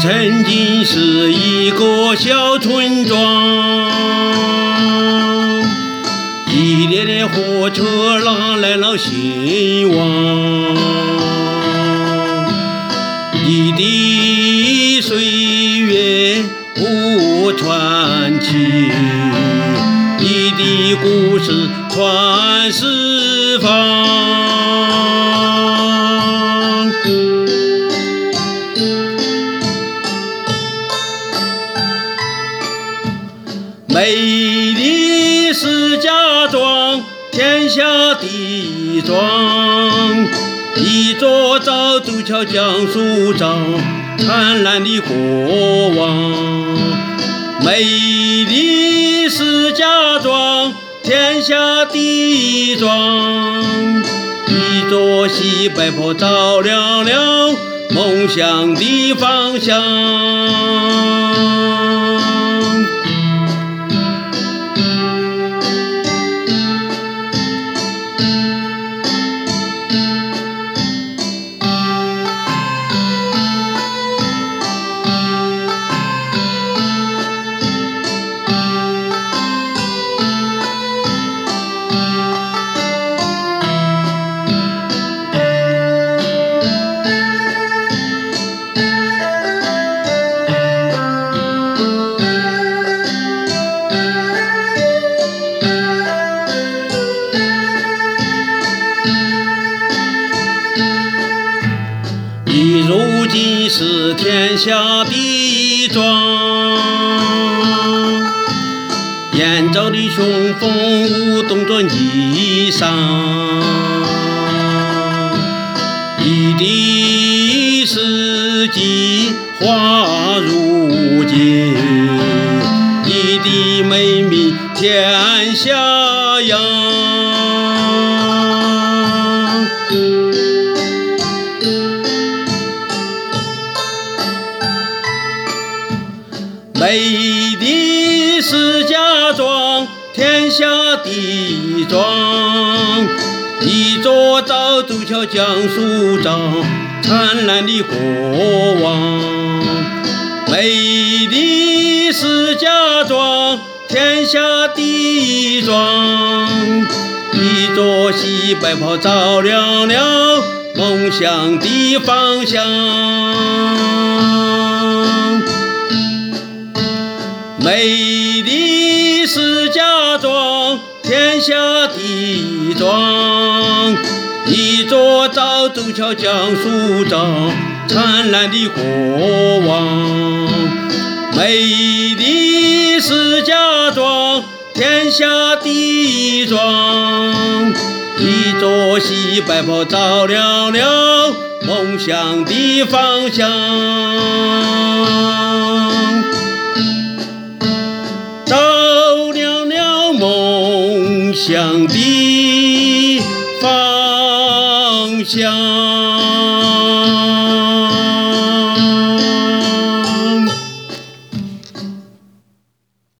曾经是一个小村庄，一列列火车拉来了兴旺，你的岁月不传奇，你的故事传四方。美丽石家庄，天下第一庄，一座造渡桥讲述着灿烂的过往。美丽石家庄，天下第一庄，一座西北坡照亮了梦想的方向。你如今是天下第一庄，燕赵的雄风舞动着衣裳，你的四季花如锦，你的美名天下扬。美丽石家庄，天下第一庄，一座造渡桥讲述着灿烂的过往。美丽石家庄，天下第一庄，一座西北坡照亮了梦想的方向。美丽石家庄，天下第一庄，一座造渡桥讲述着灿烂的过往。美丽石家庄，天下第一庄，一座西北坡照亮了梦想的方向。梦想的方向。